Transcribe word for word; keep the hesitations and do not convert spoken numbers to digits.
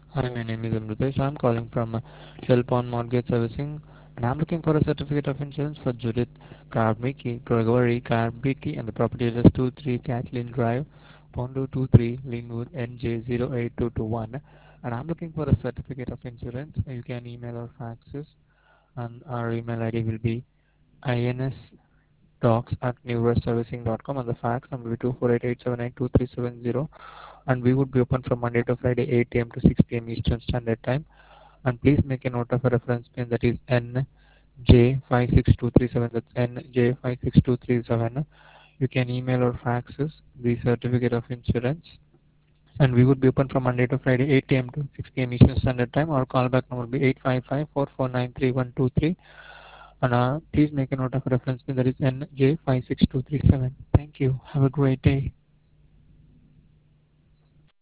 Hi, my name is Amritesh. I'm calling from uh, Shellpond Mortgage Servicing, and I'm looking for a certificate of insurance for Judith Karbicki, Gregory Karbicki, and the property address two three Kathleen Drive, Pondo two three, Linwood, N J zero eight two two one. And I'm looking for a certificate of insurance. You can email or fax us, and our email I D will be insdocs at newrestservicing.com, and the fax number will be two four eight eight seven nine two three seven zero. And we would be open from Monday to Friday, eight a m to six p m. Eastern Standard Time. And please make a note of a reference pin, that is N J five six two three seven. That's N J five six two three seven. You can email or fax us the certificate of insurance. And we would be open from Monday to Friday, eight a m to six p m. Eastern Standard Time. Our callback number will be eight five five four four nine three one two three. And uh, please make a note of a reference pin, that is N J five six two three seven. Thank you. Have a great day.